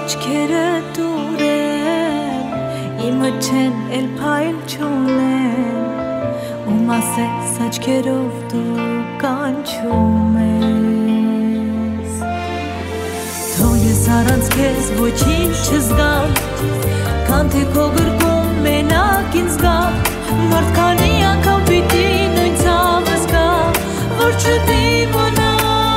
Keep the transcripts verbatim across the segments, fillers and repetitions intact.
աչքերը դուր են, իմը չեն էլ փայլ չունեն, ու մասես աչքերով դու կանչում ես։ Թող ես առանց քեզ ոչինչ չզգամ, քան թե քո գրկում մենակ ինձ գամ, մարդ քանի անգամ պիտի նույն ցավը զգա, որ չդիմանա։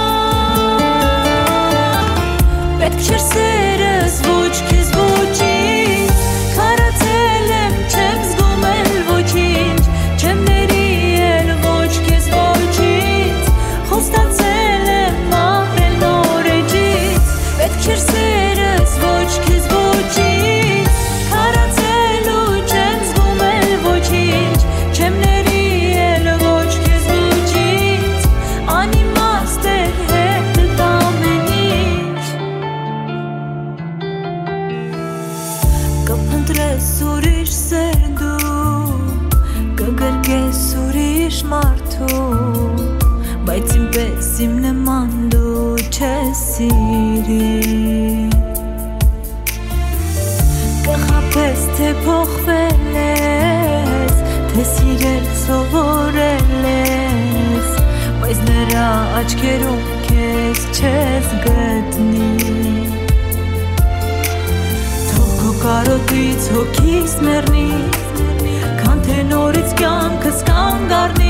Պետք չէր սերս ոչ քեզ ոչինչ, քարացել եմ չեմ զգում էլ ոչինչ, չեմ ների էլ ոչ քեզ ոչինչ, խոստացել եմ ապրել նոր էջից։ Պետք չէր սերս ոչ քեզ ոչինչ, քարացել ու չեմ զգում էլ ոչինչ, չեմ ների էլ ոչ քեզ ոչինչ, անիմաստ է հետդ ամեն ինչ։ Կփնտրես ուրիշ սեր դու, կգրկես ուրիշ մարդու, բայց իմ պես իմ նման դու չես սիրի։ Կխաբես թե փոխվել ես, թե սիրել սովորել ես, բայց նրա աչքերում քեզ չես գտնի։ Թող քո կարոտից հոգիս մեռնի, քան թե նորից կյանքս կանգ առնի,